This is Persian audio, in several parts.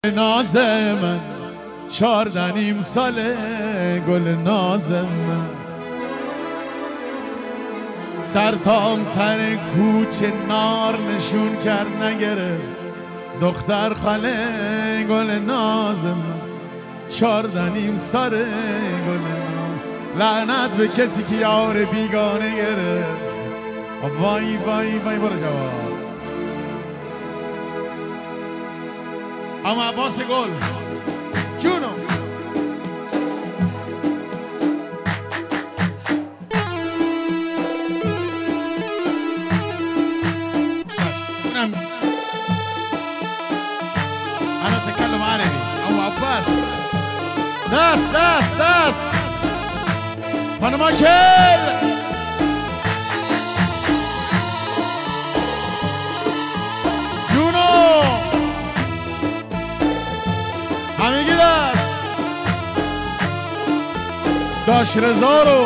ناز من 14 نیم ساله گل ناز من سر تا سر کوچه نار نشون کرد نگرفت دختر خاله گل ناز من 14 نیم ساله گل ناز لعنت به کسی که یار بیگانه گرفت وای وای وای برو جواب اما عباس گل جونو انا اتكلم عربي اما عباس داس بانما كل جونو همگی دست داش رضا رو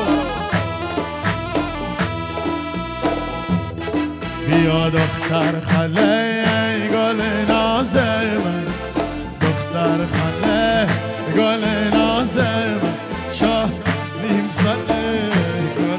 بیا دختر خاله گل ناز من دختر خاله گل ناز من شاه نیم ساله گل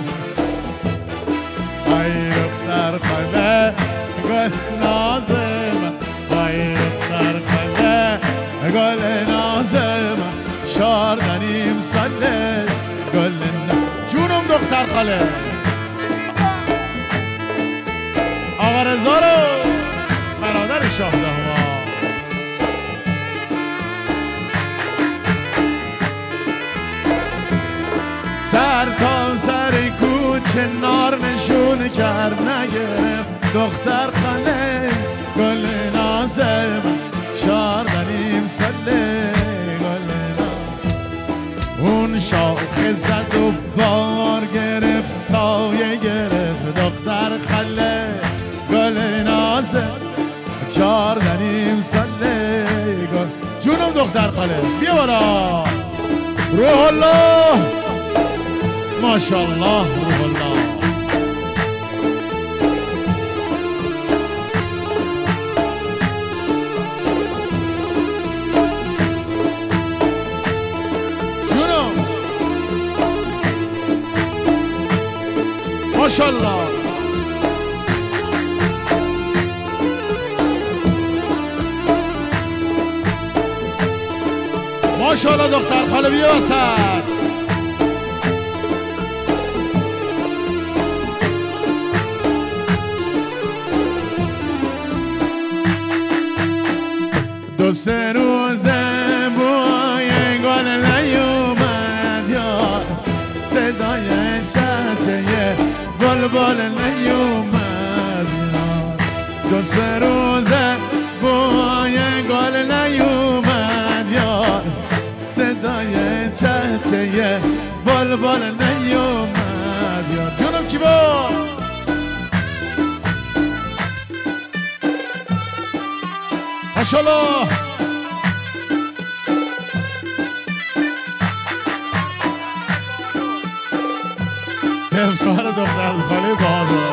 ای دختر خاله گل ناز من ای دختر خاله گل ناز من 14 نیم ساله گل جونم دختر خاله آقا رضا رو برادر شاه دهوا سر تا سر کوچه نار نشون کرد نگرفت دختر خاله گل ناز من 14 نیم ساله گل اون شاخه زد و بار گرفت سایه گرفت دختر خاله گل نازه 14 نیم ساله گل جونم دختر خاله بیا بالا روح الله ماشاءالله روح الله ماشاءالله ماشاءالله دختر خاله بیا وسط دو سه روزه بوی گل نیومد یار صدای چهچه بلبل نیومد یار دو سه روزه بوی گل نیومد یار صدای چهچه بلبل نیومد یار جونم کی با ماشاءالله افتخار دختر خاله بادا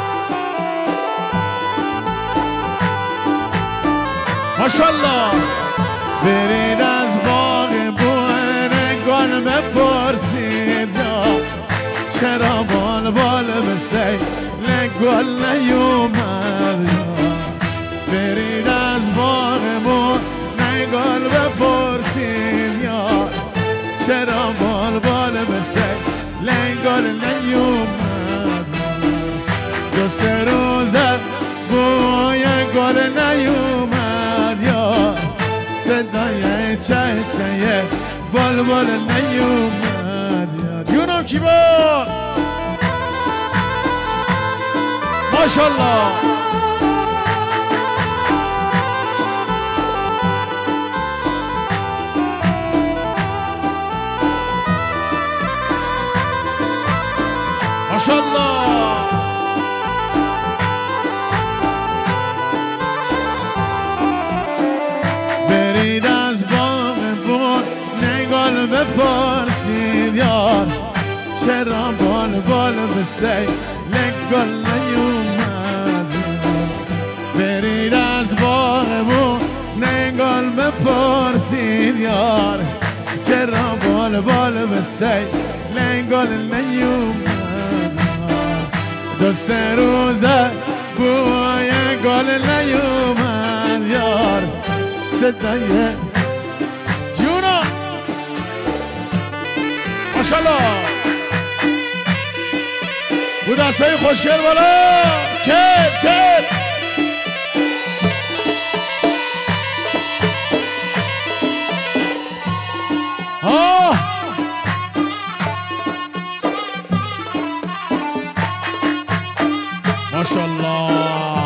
ماشاءالله برید از باغ بوهن گل بپرسید یا چرا بال به سیل گل نیومد یا برید از باغ بوهن گل بپرسید یا چرا بال به سیل گل نیومد دو سه روزه بوی گل نیومد یا صدای چهچه بلبل نیومد یا جونم کی با ماشاءالله ماشاءالله برید از باغ بون نگال بپرسید یار چرا بال به سیل گل نیومد برید از باغ بون نگال بپرسید پرسید یار چرا بال به سی لنگال نیومد دو سه روزه بوی گل نیومد یار صدای جونا ماشالله بود دستای خوشگل بالا کت ماشالله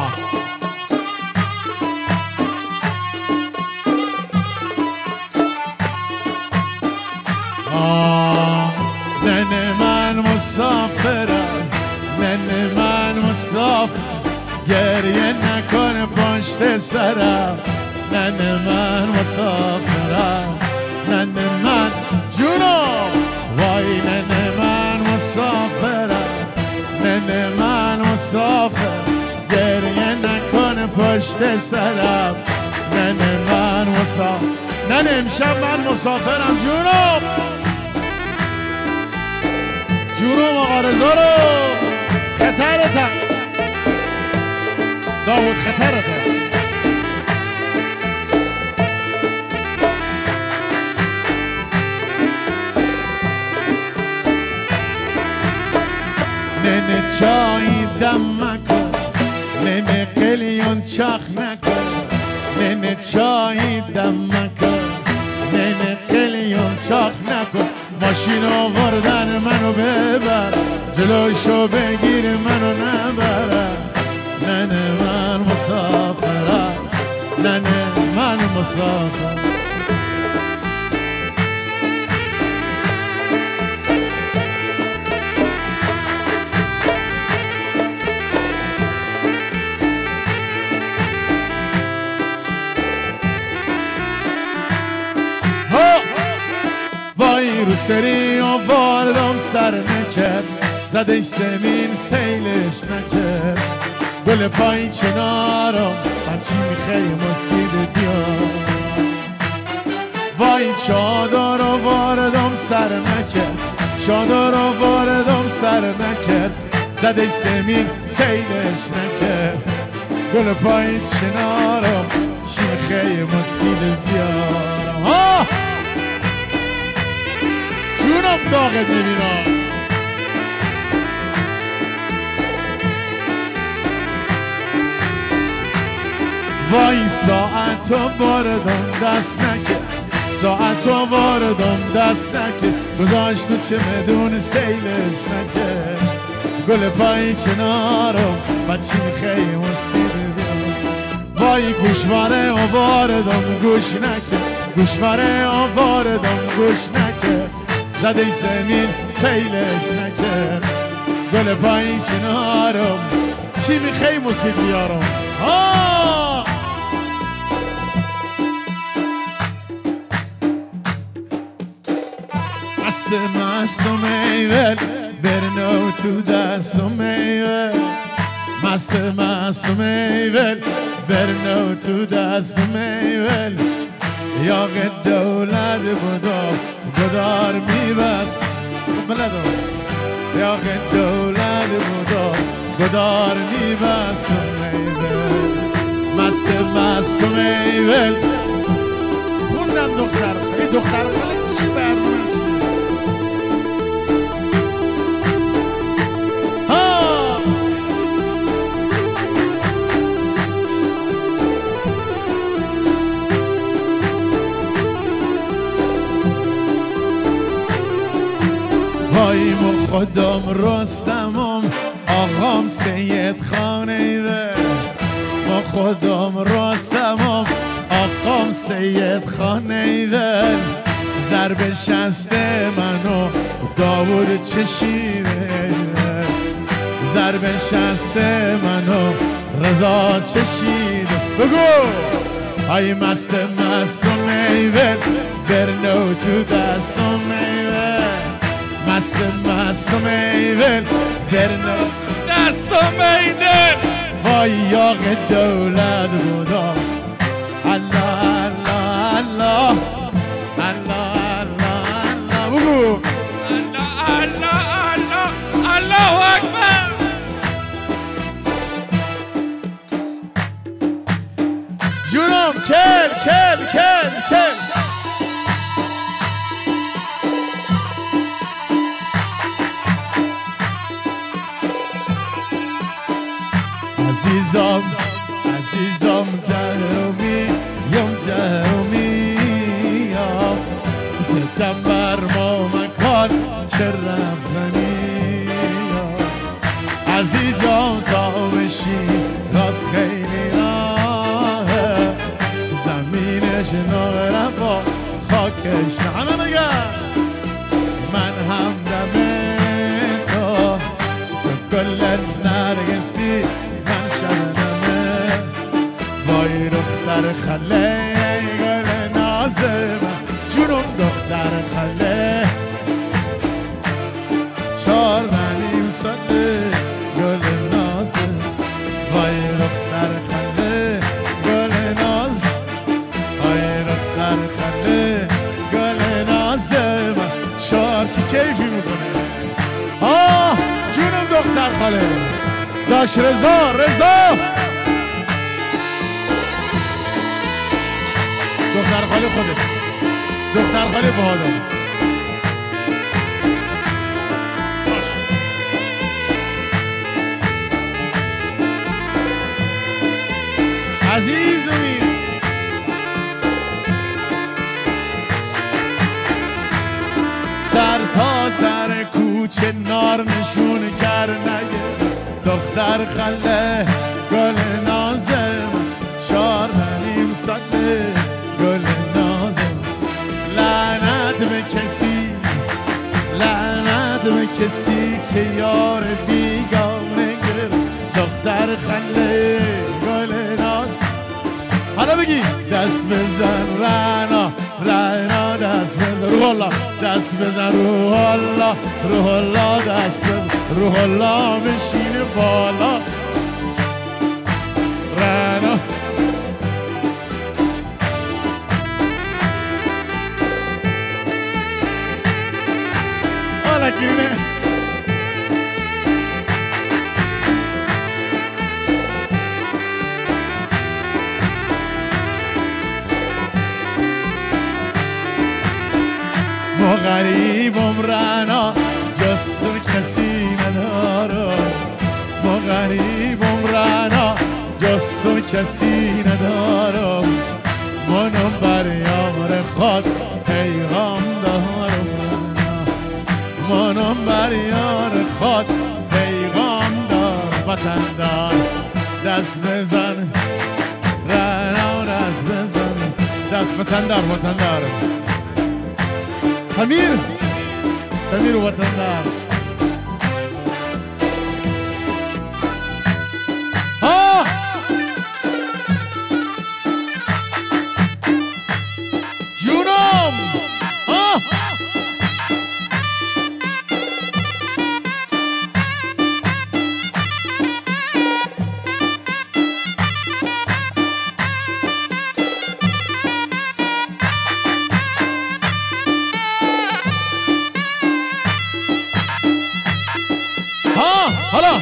ننه من مسافرم ننه من مسافر گریه نکن پشت سرم ننه من مسافرم ننه من جونو وای ننه من مسافرم ننه من مسافر گریه نکن پشت سرم ننه من مسافر ننه امشب من مسافرم جونم جونم آقا رضا رو خطرتم داود خطرتم ننه چای دم مکن ننه قلیون چاخ نکن ننه چای دم مکن ننه قلیون چاخ نکن ماشین آوردن منو ببر جلوشو بگیر منو نبرم ننه من مسافرم ننه من مسافرم وای رو سری آواردم سر نکرد زدش زمین سیلش نکرد گل پای کنارم بچی میخیم و سید بیام وای چادر آواردم سر نکرد چادر آواردم سر نکرد زدش زمین سیلش نکرد گل پای کنارم چی میخیم و سید بیام جونم داغت میبینم وای ساعت واردم دست نکرد ساعت واردم دست نکرد گذاشت تو چمدون سیلش نکرد گل پای کنارم بچی میخیم و سید بیام وای گوشواره واردم گوش نکرد گوشواره واردم گوش نکرد زده زمین سیلش نکرد گل پای کنارم چی میخوای موسیقی بیارم مست و میول برنو تو دست و میول مست و میول برنو تو دست و میول یاق دولت بودا گدار میبست بلدم یاق دولت بودا گدار میبست میول مست و میول خوندم دختر خیلی دختر خیلی چی برنامه وای مو خودم رستمم آقام سید خانه و ما خودم رستمم آقام سید خانه و ضرب شست منو داود چشیده ضرب شست منو رضا چشیده بگو ای مست و میول برنو تو دست و میول مست و میول برنو دست و میول وای یاق دولت بودا الله الله عزیزم عزیزم جهرومی ستم بر ما مکان شرفنی عزیزم تا بشی راست خیلی راهه زمینش ناره با خاکش همه بگم من هم دمه تو گل نرگسی من شبنمه وای دختر خله گل نازم جونم دختر خله 4 نیم ساعته گل نازم وای دختر خله گل ناز وای دختر خله گل نازم 4 کیفی میکنه جونم دختر خاله داش رضا دختر خاله خودت دختر خاله بهادر عزیزمی سر تا سر کوچه نار نشون کرنگه دختر خله گل نازم 4 نیم ساعته گل نازم لعنت به کسی که یار بیگانه گر دختر خله گل نازم حالا بگی دست بزن رعنا دست بزن روح الله دست بزن روح الله دست بزن روح الله بشینه بالا رعنا حالا گیرینه ما غریبم رعنا جستون کسی ندارم ما غریبم رعنا جستون کسی ندارم منم بر یار خود پیغام دارم منم بر یار خود پیغام دارم وطن دار دست بزن رعنا دست بزن دست وطن دار سمیر وطندار جونم حالا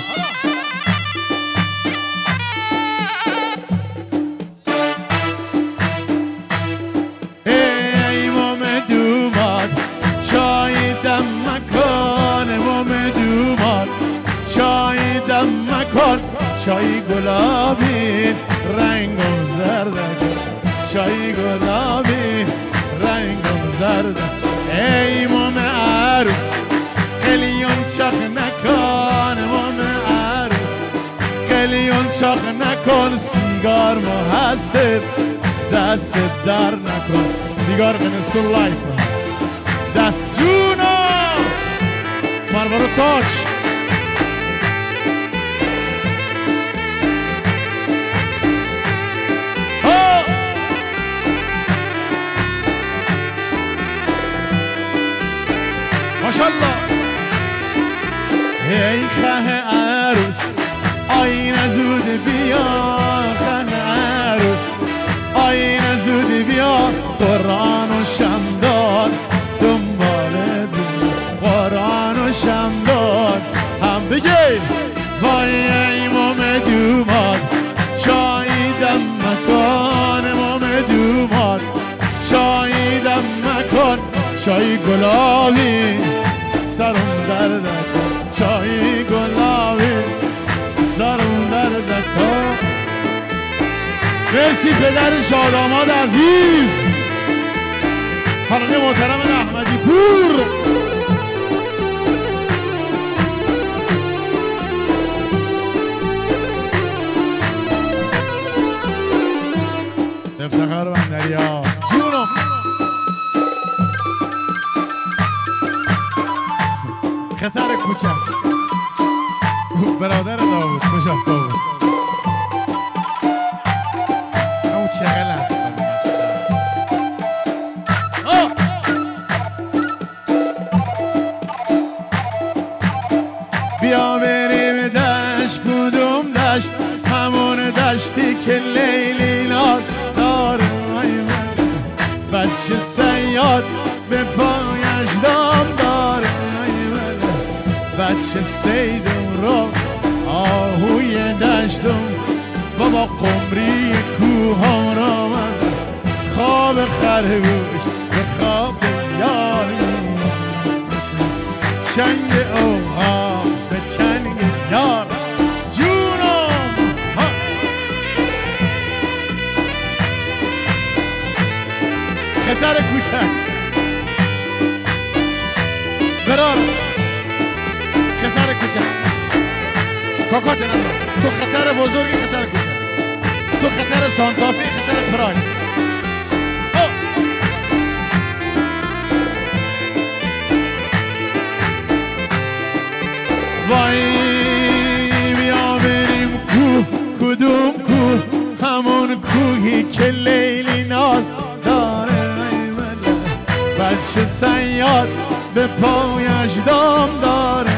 ای مام دوماد چای دم مکان مام دوماد چای دم مکان چای گلابی رنگم زرده چای گلابی رنگم زرده ای مام عروس قلیون چاق نکن مام عروس قلیون چاق نکن سیگار ما هسته دست در نکن سیگار من سلای کن دست جونو مرمرو تاچ ماشالله ای خه عروس آینه زود بیا خه عروس آینه زود بیا قرآن و شمدان دنبال قرآن و شمدان هم بگید وای ای مام دوماد چای دم مکان مام دوماد چای دم مکان چای گلابی سرم درد کن چای گلابی سرم درد کن مرسی پدر شاداماد عزیز خانم محترم احمدی پور. افتخار بندریا جونم. خطر کوچک برادر داوود کجاست داوود؟ او چقل است بیا بریم دشت کدوم دشت همون دشتی که لیلی ناز داره بچه سیاد به پایش دام داره بچه سیدم رو آهوی دشتم بابا قمری کوه را من خواب خرگوش به خواب یاری چنگ اوها به چنگ یار جونم. خطر کوچک برار خطر کوچک کاکات ندارم تو خطر بزرگی خطر کوچک تو خطر سانتافی خطر پراید. وای بیا بریم کوه کدوم کوه همون کوهی که لیلی ناز داره بچه سیاد به پایش دام داره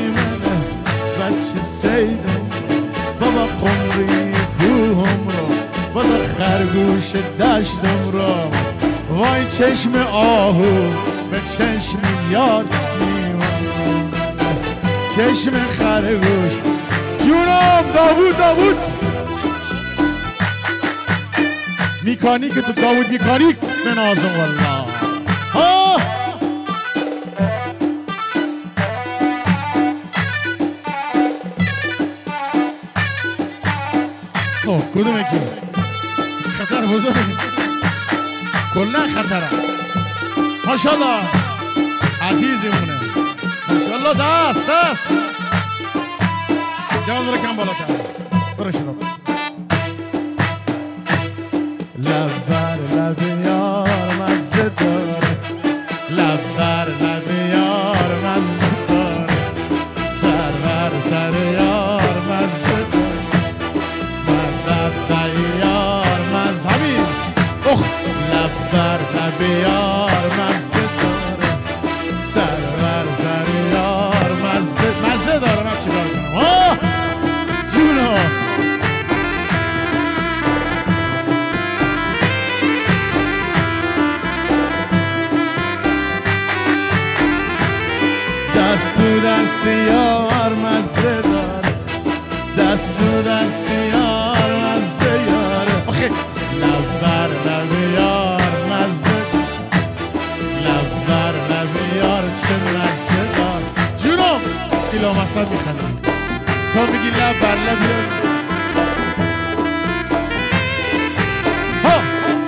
بچه سیدم بابا قمری کوهم رو بابا خرگوش دشتم رو وای چشم آهو به چشم یار میمونه چشم خرگوش جونم. داوود میکانیک تو داوود میکانیک به نازم والله ها. کدوم یکی خطر بزرگ کلا خطره ماشاءالله عزیزمونه ماشاءالله. دست جواب برو کم بالاتر برو شنو لب بر لب یار مزه داره لب بر لب یار مزه داره سر بر سر یار مزه داره لب بر یار مزه همین اخ لب بر لب یار مزه داره سر بر سر یار مزه داره. من چی کار کنم جونو دست تو دست یار مزه داره دست تو دست یار مزه یاره آخه لب بر لب یار مزه لب بر لب یار چه مزه داره جونم. ایلا مصد میخندی تا میگی لب بر لب یار ها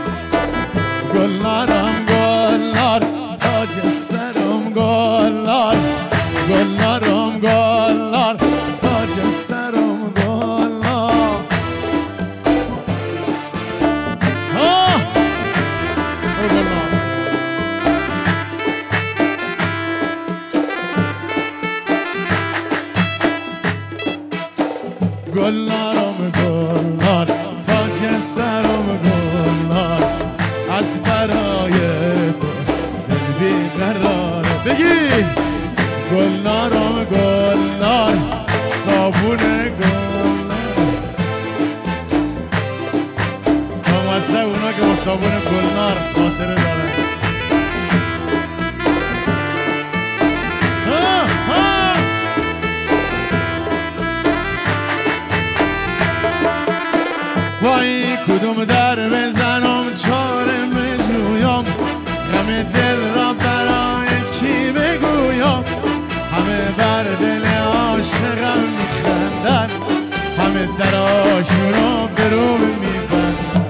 گلنارم گلنار تاج سرم گلنار گلنارم گلنار تاج سرم گلنار ها گلنار گلنارم گلنار تاج سرم گلنار از برای تو دل بیقراره بگی گلنارم گلنار صابون گلنار نامسته اونا که با صابون گلنار خاطره دارن وای کدوم در بزنم چاره بجویم غم دل را برای کی بگویم همه بر دل عاشقم میخندن همه دراشون رو به رو میبندن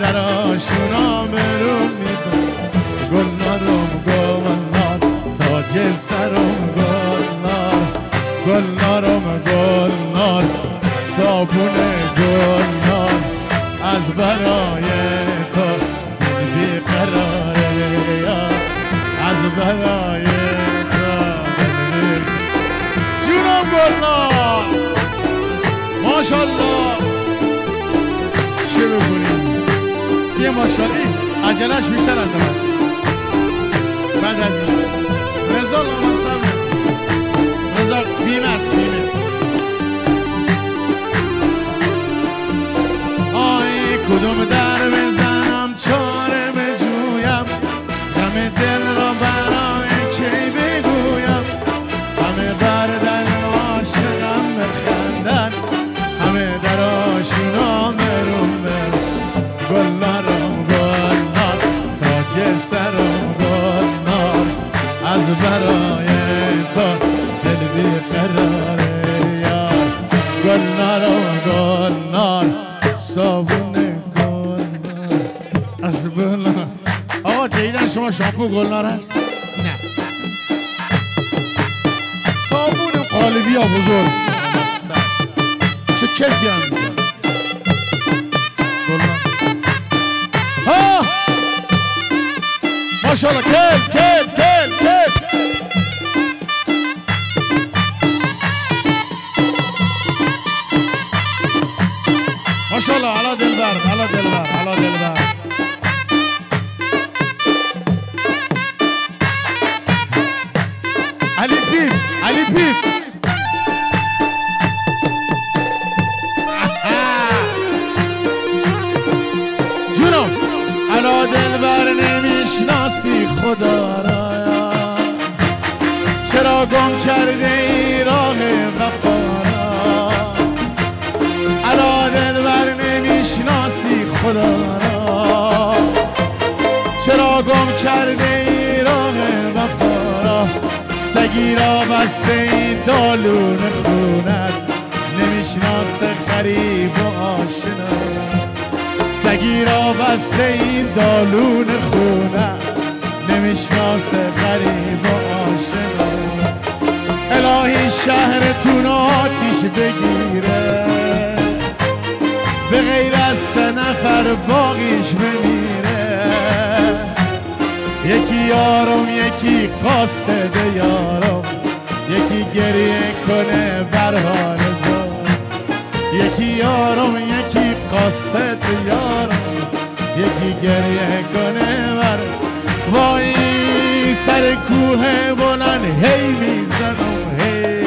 دراشون آمرون میدن گلنارم گلنار تاج سرم گلنار گلنارم گلنار صابون گلنار از برای تو بیقراره از برای تو جونم گلنار ماشالله چه بکنیم یه ماشالی عجلش بیشتر از هم است بعد از این رضا لامصب رضا بیمه است بیمه آی کدوم در بزنم چاره بجویم غم دل را برای کی بگویم همه بردن عاشقم بخندن همه در آشونا مرون برون گلنارم گلنار تاج سرم گلنار از برای تو دل بیقراره یار گلنارم گلنار صابون گلنار از بلنار آقا جدیدن شما شامپو گلنار هست؟ نه صابون قالبی ها بزرگ چه کیفی هم میکنه گلنار ها ماشالله کل ماشالله علا دلبر علا دلبر علا دلبر علی پیپ علی پیپ جونم علا دلبر نمیشناسی خدا را چرا گم کرده ای راه وفا را علا دلبر نمیشناسی خدا را چرا گم کرده ای راه وفا را سگی را بسته این دالون خونت نمیشناسته غریب و آشنا سگی را بسته این دالون خونت نمیشناسته غریب و آشنا الهی شهرتون آتیش بگیره به غیر از 3 نفر باقیش بمیره یکی یارم یکی قاصد یارم یکی گریه کنه بر حال زار یکی یارم یکی قاصد یارم یکی گریه کنه بر وای سر کوه بلند هی میزنم هی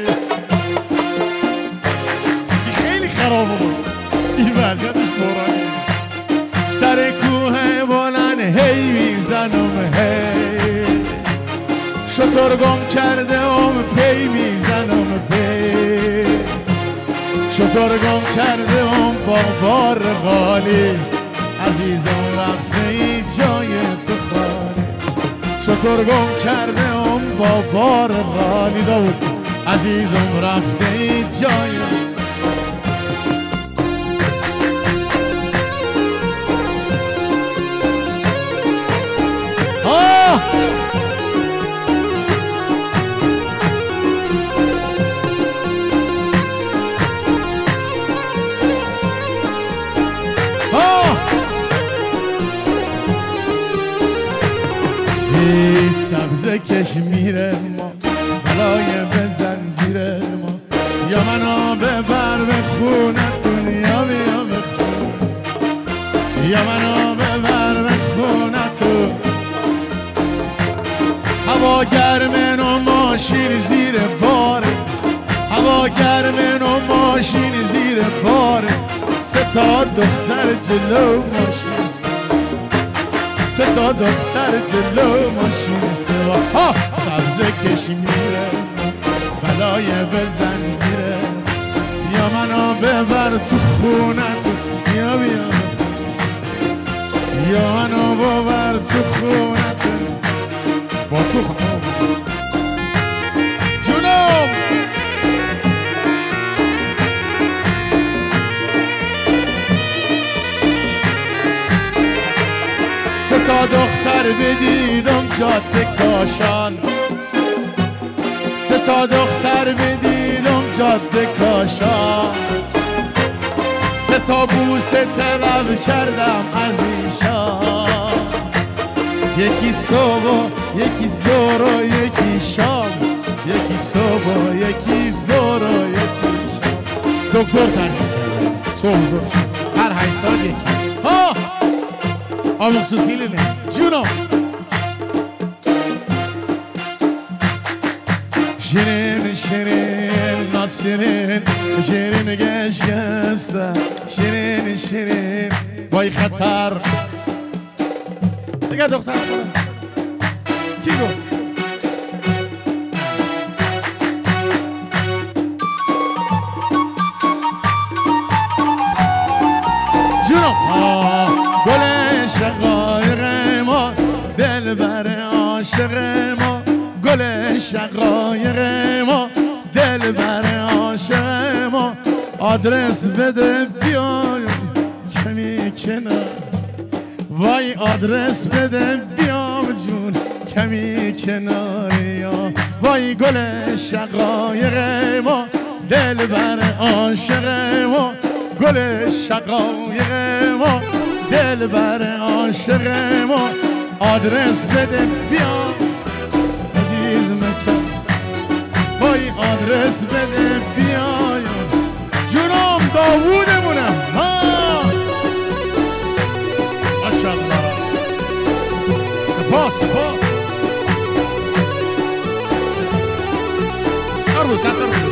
خیلی خرابه بود این وضعیتش برانی سر کوه بلند هی میزنم هی شطور گم کرده پی میزنم پی شطور گم کرده با بار غالی عزیزم رفته ای جای تو خالی شطور گم کرده با بار غالی داود عزیزم رفته ای جای سبز کشمیر ما بلای به زنجیر ما یا منو ببر به خونتون یا بیا به خون یا منو ببر به خونتون هوا گرمه و ماشین زیر باره هوا گرمه و ماشین زیر باره 3 تا دختر جلو ماشین 3 تا دختر جلو ماشین سوا ها سبز کشمیره بلای به زنجیره یا منو ببر تو خونتون یا بیا یا منو ببر تو خونتون با تو خونتون جونم تا دختر بدیدم جاده کاشان، سه تا دختر بدیدم جاده کاشان، سه تا بوسه طلب کردم از ایشان، یکی صبح یکی ظهر و یکی شام، یکی صبح یکی ظهر و یکی شام. دکتر تجویز کرده صبح ظهر هر 8 سال یکی. ها آموکسوسیل نه جونم. شیرین شیرین ناز شیرین، شیرین گشگسته، شیرین شیرین وای خطر. دیگه دختر کی گفت؟ جونم. گل شقایق ما، دلبر عاشق ما، گل شقایق ما، دلبر عاشق ما، آدرس بده بیای کمی کنار، وای آدرس بده بیام جون کمی کناریا، وای گل شقایق ما، دلبر عاشق ما، گل شقایق ما، دلبر عاشق ما، آدرس بده بیام عزیز مکن، وای آدرس بده بیایم جونم داوودمونم. ها ماشاءالله سپاس سپاس. ارقص ارقص.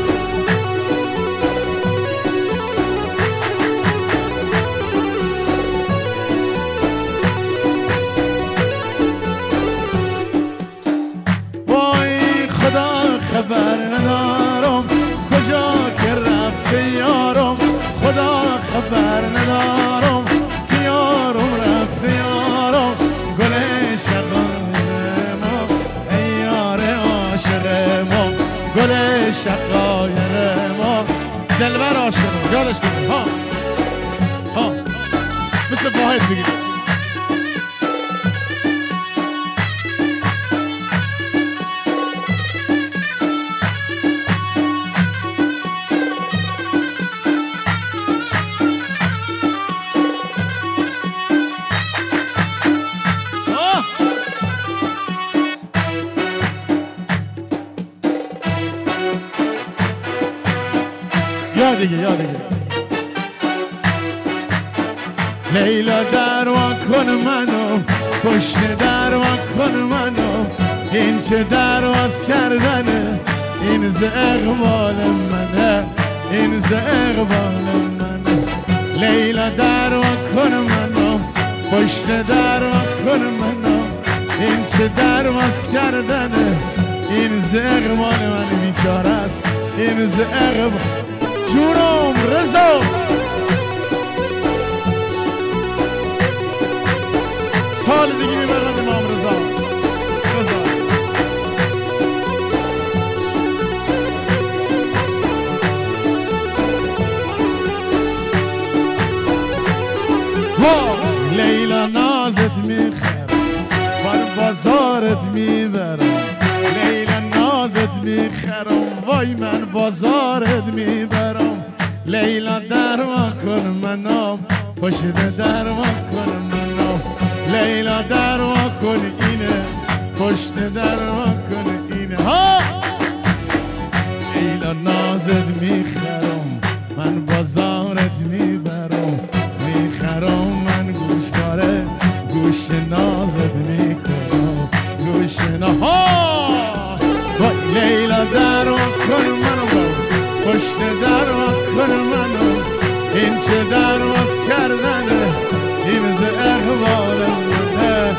خبر ندارم کجا که رفته یارم، خدا خبر ندارم که یارم رفته یارم، گل شقایق ما ای یار عاشق ما، گل شقایق ما، دلبر عاشق ما. یادش بگیر ها ها مثل واحد بگیر. یا دیگه لیلا دروا کن منو، پشت دروا کن منو، این چه درواز کردنه، این ز اقبال منه، این ز اقبال منه. لیلا دروا کن منو، پشت دروا کن منو، این چه درواز کردنه، این ز اقبال من بیچاره است، این ز اقبال. جونم رضا سال دیگه میبرد امام رضا. لیلا نازت میخرم بر بازارت میبرم، لیلا نازت میخرم وای من بازارت میبرم، لیلا دروا کن منو، پشت دروا کن منو، لیلا دروا کن اینه، پشت دروا کن اینه. ها لیلا نازت میخرم من بازارت میبرم، میخرم من گوشواره گوش نازت میکنم، گوش ها لیلا دروا کن منو، پشت دروا کن منو، این چه درواز کردنه، این ز احوال منه.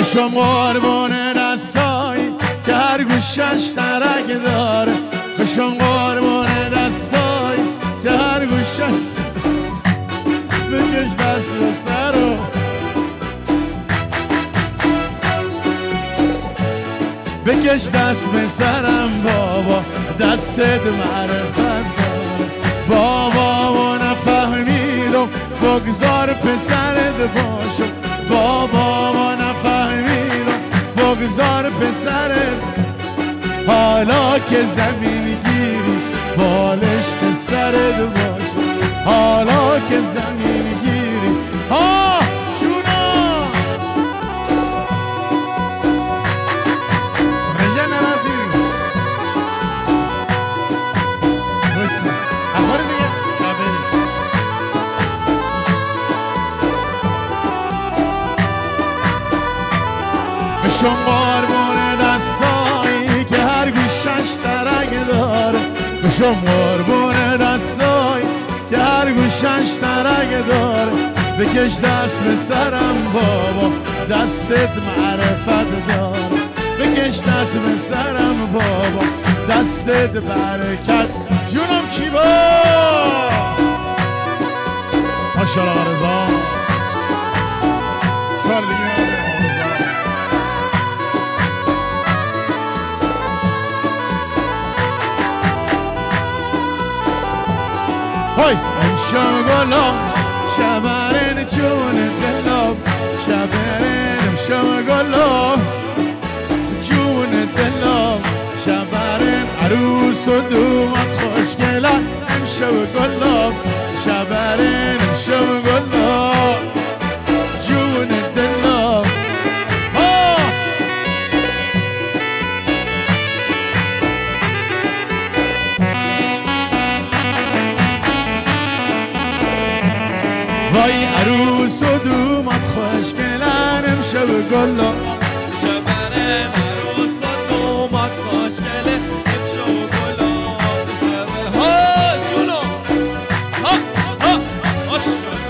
بشم قربون دستایی که هر گوشش ترک داره بشم قربون دستایی که هر گوشش بکش دست به سرو بکش دست به سرم بابا دستت معرفت داره بابا و نفهمیدم بگذار پسرت باشم بابا و نفهمیدم بگذار پسرت حالا که زمین گیری بالشت سرت باشم حالا که زمین گیری جونا رژنراتی اخبار دیگه بشم قربون دستایی که هر گوشش ترک داره بشم قربون دستایی که هر گوشش ترک داره بکش دست به سرم بابا دستت معرفت داره بکش دست به سرم بابا دستت برکت جونم چی با ماشاءالله رضا سال دیگه های امشب گلاب شبرین جون دلاب شبرین امشب گلاب جون دلاب شبرین عروس و دومت خوشگلم امشب گلاب شبرین امشب گلاب جون دلاب وای عروس و دومت خوشگلن امشب گلا شبرین عروس و دومت خوشگله امشب گلا شبرین ها جونو ها ماشاءالله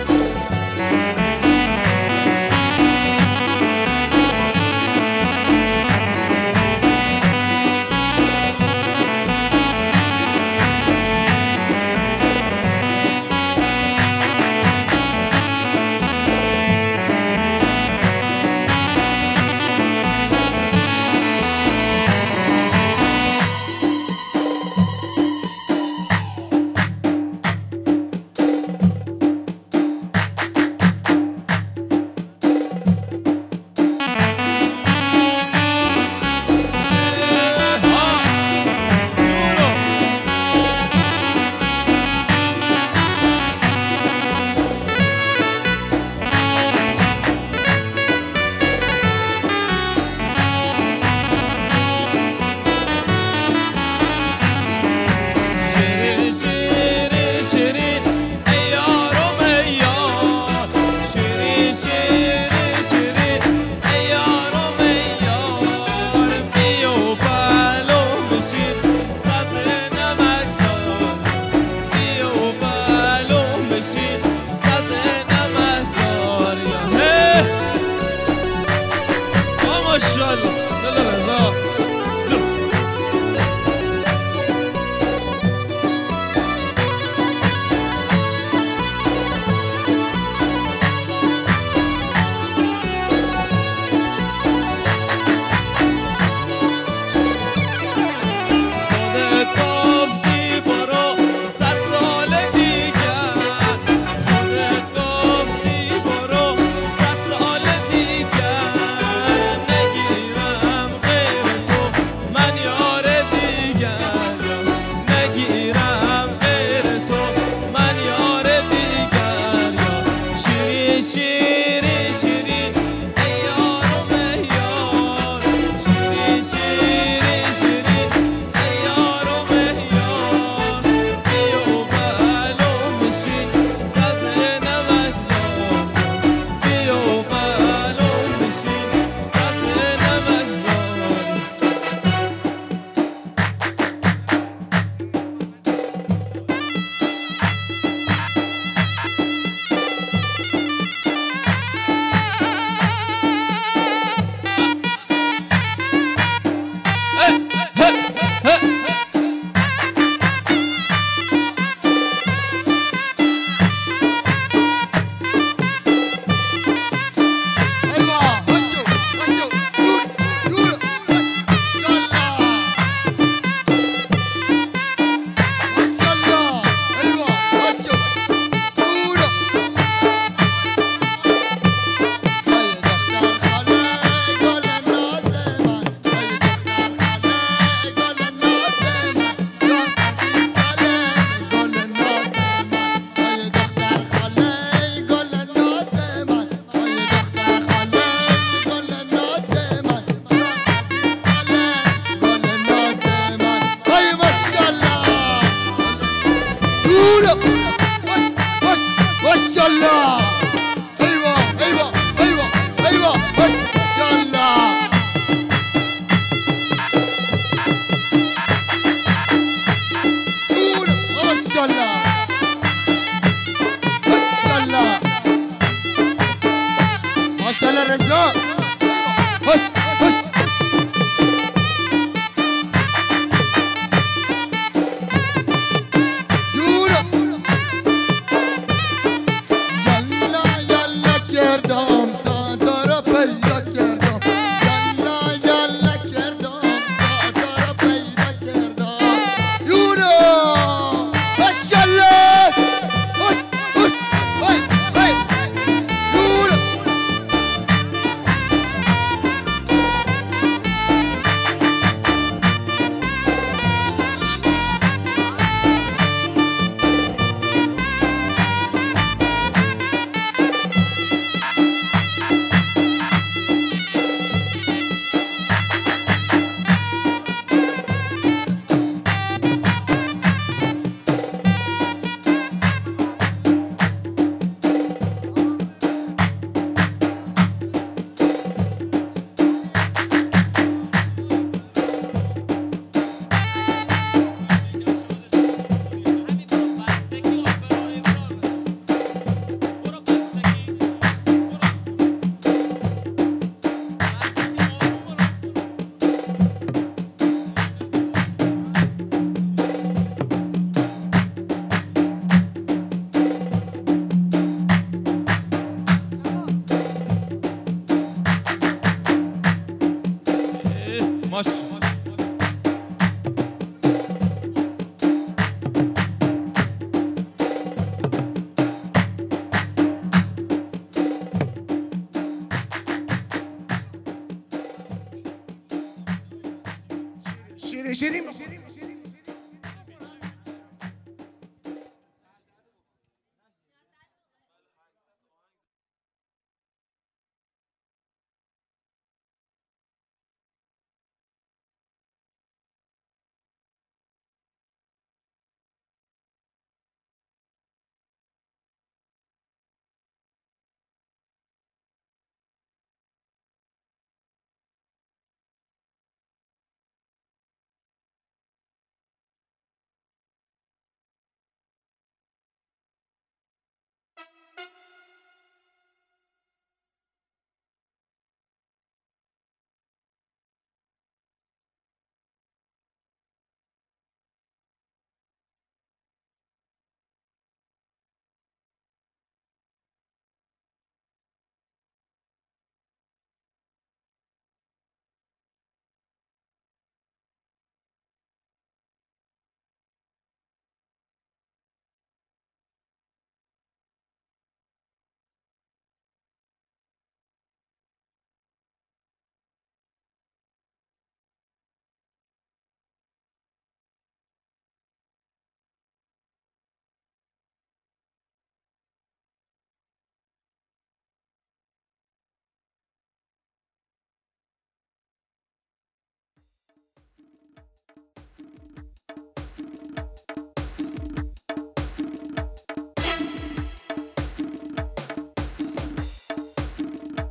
شیری